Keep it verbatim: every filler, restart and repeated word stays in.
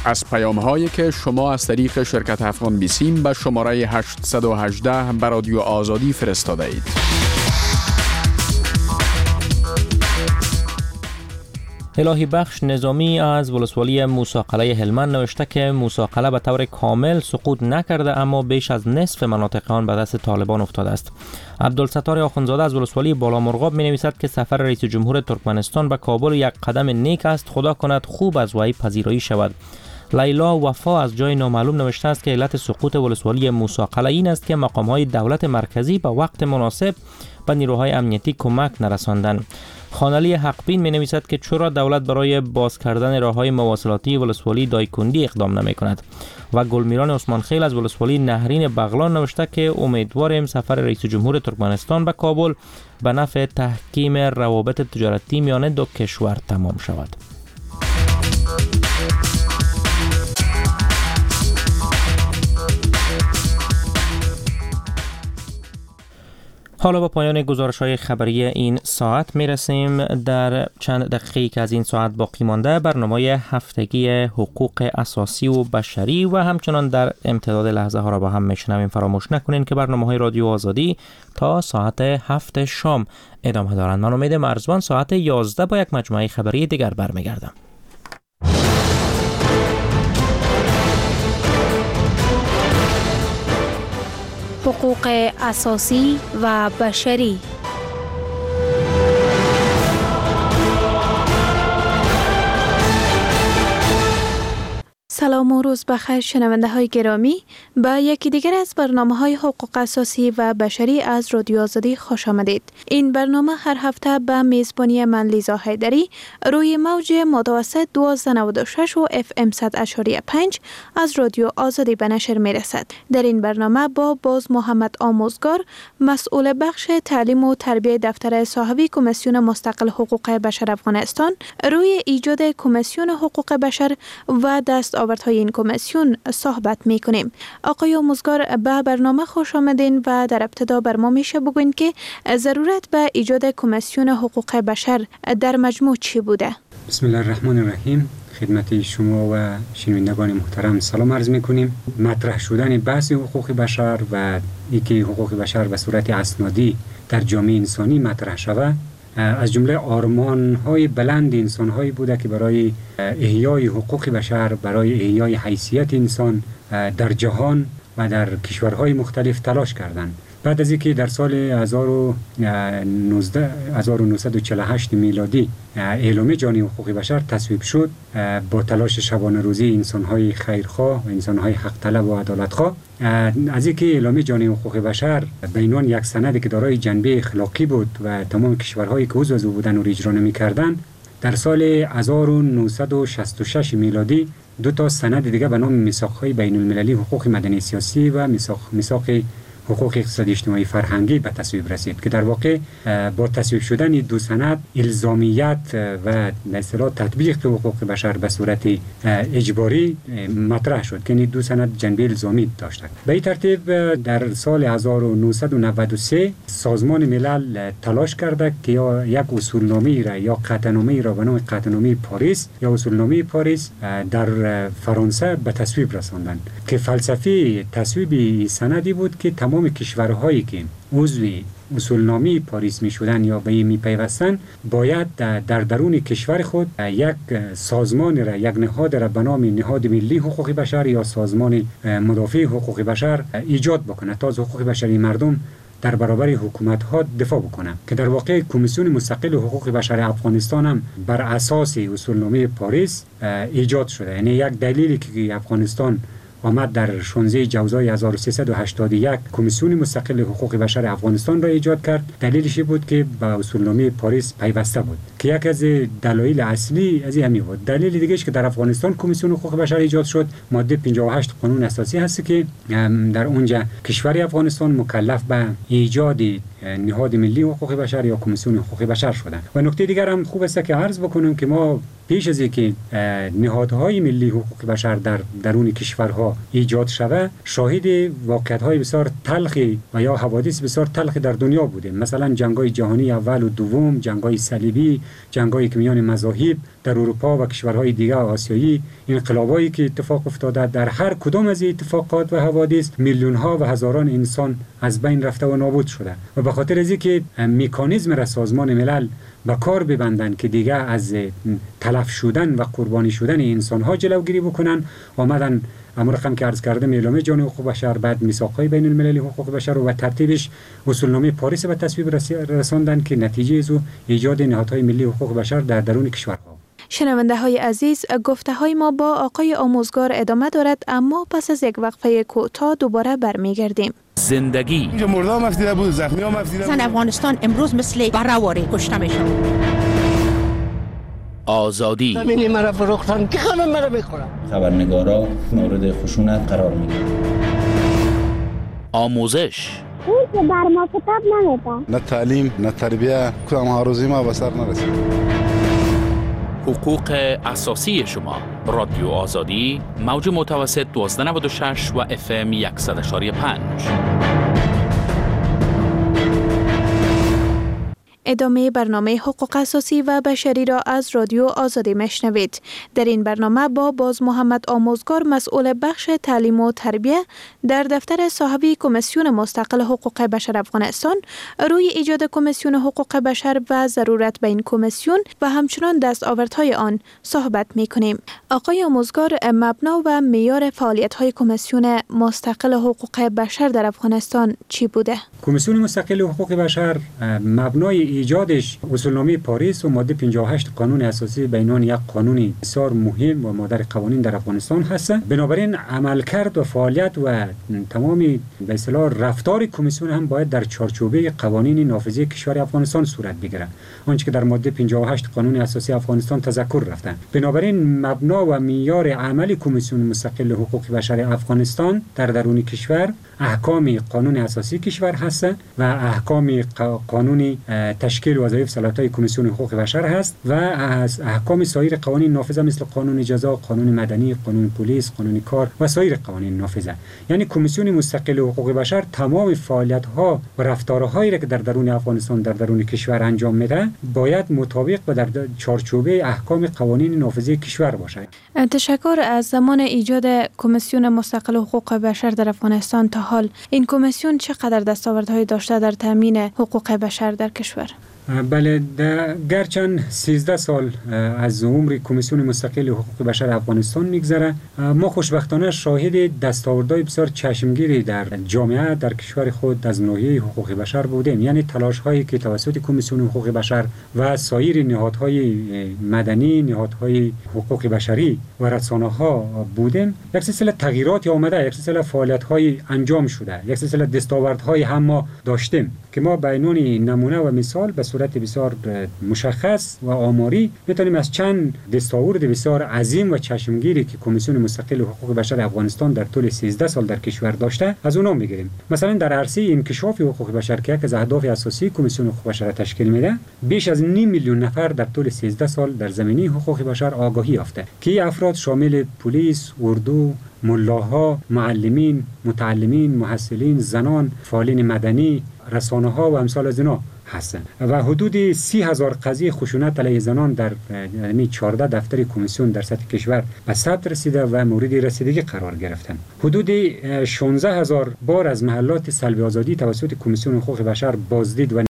از پیام هایی که شما از طریق شرکت افغان بیسیم به شماره هشت یک هشت به رادیو آزادی فرستاده اید. الهی بخش نظامی از ولسوالی موسی قلعه هلمند نوشته که موسی قلعه به طور کامل سقوط نکرده، اما بیش از نصف مناطق آن به دست طالبان افتاده است. عبدالستار آخوندزاده از ولسوالی بالامرغاب می نویسد که سفر رئیس جمهور ترکمنستان به کابل یک قدم نیک است، خدا کند خوب از وی پذیرایی شود. لیلا وفا از جای نامعلوم نوشته است که علت سقوط ولسوالی موسی قلعه این است که مقام‌های دولت مرکزی به وقت مناسب به نیروهای امنیتی کمک نرساندند. خانعلی حقبین می نویسد که چرا دولت برای باز کردن راه‌های مواصلاتی ولسوالی دایکندی اقدام نمی کند. و گلمیران عثمان خیل از ولسوالی نهرین بغلان نوشته که امیدواریم سفر رئیس جمهور ترکمنستان به کابل به نفع تحکیم روابط تجارتی میان دو کشور تمام شود. حالا با پایان گزارش‌های خبری این ساعت میرسیم. در چند دقیقه که از این ساعت باقی مانده برنامه هفتگی حقوق اساسی و بشری و همچنان در امتداد لحظه ها را با هم میشنویم. فراموش نکنین که برنامه‌های رادیو آزادی تا ساعت هفت شام ادامه دارند. من امید مرزبان ساعت یازده با یک مجموعه خبری دیگر برمیگردم. حقوق اساسی و بشری. سلام و روز بخیر شنونده های گرامی، به یکی دیگر از برنامه های حقوق اساسی و بشری از رادیو آزادی خوش آمدید. این برنامه هر هفته به میزبانی من لیزا حیدری روی موج متوسط دوازده نود و شش و اف ام صد و پنج از رادیو آزادی به نشر می رسد. در این برنامه با باز محمد آموزگار، مسئول بخش تعلیم و تربیت دفتر صاحبی کمیسیون مستقل حقوق بشر افغانستان، روی ایجاد کمیسیون حقوق بشر و دست های این کمیسیون صحبت می کنیم. آقای آموزگار، به برنامه خوش آمدین و در ابتدا بر ما میشه بگوین که ضرورت به ایجاد کمیسیون حقوق بشر در مجموع چی بوده؟ بسم الله الرحمن الرحیم. خدمت شما و شنوندگان محترم سلام عرض می کنیم. مطرح شدن بحث حقوق بشر و اینکه حقوق بشر به صورت اسنادی در جامعه انسانی مطرح شود از جمله آرمان‌های بلند انسان‌هایی بوده که برای احیای حقوق بشر، برای احیای حیثیت انسان در جهان و در کشورهای مختلف تلاش کردند. بعد از اینکه در سال هزار و نهصد و چهل و هشت میلادی اعلامیه جهانی حقوق بشر تصویب شد، با تلاش شبانه روزی انسان‌های خیرخواه و انسان‌های حق طلب و عدالتخواه، از اینکه اعلامیه جهانی حقوق بشر به عنوان یک سند که دارای جنبه اخلاقی بود و تمام کشورهایی که عضو از او بودند و اجرا نمی‌کردند، در سال هزار و نهصد و شصت و شش میلادی دو تا سند دیگه به نام میثاق‌های بین‌المللی حقوق مدنی سیاسی و میثاق میثاق حقوق اقتصادی اجتماعی فرهنگی به تصویب رسید که در واقع با تصویب شدن دو سند الزامیت و به اصطلاح تطبیق حقوق بشر به صورت اجباری مطرح شد که این دو سند جنبه الزامی داشتند. به این ترتیب در سال هزار و نهصد و نود و سه سازمان ملل تلاش کرده که یا یک اصولنامه را یا قطعنامه را به نام قطعنامه پاریس یا اصولنامه پاریس در فرانسه به تصویب رساندند که فلسفه تصویب سندی بود که تمام کشورهایی که عضو اصولنامه پاریس می شدن یا به این می پیوستن باید در درون کشور خود یک سازمان را، یک نهاد را به نام نهاد ملی حقوق بشر یا سازمان مدافع حقوق بشر ایجاد بکنه تا از حقوق بشری مردم در برابر حکومت ها دفاع بکنه، که در واقع کمیسیون مستقل حقوق بشر افغانستان هم بر اساس اصولنامه پاریس ایجاد شده. یعنی یک دلیلی که افغانستان آمد در شانزده جوزای هزار و سیصد و هشتاد و یک کمیسیون مستقل حقوق بشر افغانستان را ایجاد کرد، دلیلش بود که به اصولنامه پاریس پیوسته بود که یک از دلایل اصلی از همین بود. دلیل دیگه که در افغانستان کمیسیون حقوق بشر ایجاد شد ماده پنجاه و هشت قانون اساسی هست که در اونجا کشور افغانستان مکلف به ایجاد نهاد ملی حقوق بشر یا کمیسیون حقوق بشر شدن. و نکته دیگر هم خوب است که عرض بکنم که ما پیش از اینکه نهادهای ملی حقوق بشر در درون کشورها ایجاد شود شاهد واقعیت‌های بسیار تلخی و یا حوادث بسیار تلخی در دنیا بودیم. مثلا جنگ‌های جهانی اول و دوم، جنگ‌های صلیبی، جنگ‌های که میان مذاهب در اروپا و کشورهای دیگر آسیایی، انقلابایی که اتفاق افتاده. در هر کدام از این اتفاقات و حوادث میلیون‌ها و هزاران انسان از بین رفته و نابود شده و به خاطر از اینکه مکانیزم را سازمان ملل به کار ببندن که دیگه از تلف شدن و قربانی شدن انسان‌ها جلوگیری بکنن، آمدن امر رقم که عرض کردم اعلامیه جهانی حقوق بشر، بعد میثاق‌های بین المللی حقوق بشر و ترتیبش اصولنامه پاریس به تصویب رساندن که نتیجه از ایجاد نهادهای ملی حقوق بشر در درون کشورها. شنونده های عزیز، گفته های ما با آقای آموزگار ادامه دارد، اما پس از یک وقفه کوتاه دوباره برمیگردیم. زندگی مردم مفیده بود، زخمی ها مفیده بود. زن افغانستان امروز مثل برآوری کشته میشن. آزادی زمینی مرا فروختن که همه مرا میخورن. خبرنگارا مورد خشونت قرار میگیرن. آموزش اون که بر ما کتاب نمیده. نه تعلیم نه تربیه، کدام هاروزی ما به سر نرسید. حقوق اساسی شما. رادیو آزادی، موج متوسط دوازده نود و شش و اف ام صد و پنج. ادامه برنامه حقوق اساسی و بشری را از رادیو آزادی میشنوید. در این برنامه با باز محمد آموزگار، مسئول بخش تعلیم و تربیه در دفتر صاحبی کمیسیون مستقل حقوق بشر افغانستان، روی ایجاد کمیسیون حقوق بشر و ضرورت به این کمیسیون و همچنان دستاوردهای آن صحبت میکنیم. آقای آموزگار، مبنا و معیار فعالیت‌های کمیسیون مستقل حقوق بشر در افغانستان چی بوده؟ کمیسیون مستقل حقوق بشر مبنای ایجادش اصولنامه پاریس و ماده پنجاه و هشت قانون اساسی به عنوان یک قانون بسیار مهم و مادر قوانین در افغانستان هست. بنابراین عملکرد و فعالیت و تمام به اصطلاح رفتار کمیسیون هم باید در چارچوبه قوانین نافذه کشور افغانستان صورت بگیرد، آنچه که در ماده پنجاه و هشت قانون اساسی افغانستان تذکر رفته. بنابراین مبنا و معیار عمل کمیسیون مستقل حقوق بشر افغانستان در درون کشور احکام قانون اساسی کشور هست و احکام قانون تشکیل وظایف صلاحیت‌های کمیسیون حقوق بشر هست و از احکام سایر قوانین نافذه مثل قانون جزا، قانون مدنی، قانون پلیس، قانون کار و سایر قوانین نافذه. یعنی کمیسیون مستقل حقوق بشر تمام فعالیت‌ها و رفتارهایی را که در درون افغانستان در درون کشور انجام میده باید مطابق و در چارچوبه احکام قوانین نافذه کشور باشه. تشکر. از زمان ایجاد کمیسیون مستقل حقوق بشر در افغانستان تا حال این کمیسیون چقدر دستاوردهای داشته در تامین حقوق بشر در کشور؟ بله، گرچند سیزده سال از عمر کمیسیون مستقل حقوق بشر افغانستان میگذره، ما خوشبختانه شاهد دستاوردهای بسیار چشمگیری در جامعه در کشور خود از ناحیه حقوق بشر بودیم. یعنی تلاش هایی که توسط کمیسیون حقوق بشر و سایر نهادهای مدنی، نهادهای حقوق بشری و رسانه ها بودیم، یک سلسله تغییرات آمده، یک سلسله فعالیت های انجام شده، یک سلسله دستاوردهای هم ما داشتیم که ما به عنوان نمونه و مثال به صورت بسیار مشخص و آماری میتونیم از چند دستاورد بسیار عظیم و چشمگیری که کمیسیون مستقل حقوق بشر افغانستان در طول سیزده سال در کشور داشته از اونها بگیریم. مثلا در عرصه انکشاف حقوق بشر که یک از اهداف اساسی کمیسیون حقوق بشر تشکیل میده، بیش از نیم میلیون نفر در طول سیزده سال در زمینه حقوق بشر آگاهی یافته که افراد شامل پلیس، اردو، ملاها، معلمین، متعلمین، محصلین، زنان، فعالین مدنی، رسانه ها و امثال از اینا هستند و حدود سی هزار قضیه خشونت علیه زنان در یعنی چهارده دفتر کمیسیون در سطح کشور به ثبت رسیده و مورد رسیدگی قرار گرفتند. حدود شانزده هزار بار از محلات سلب آزادی توسط کمیسیون حقوق بشر بازدید و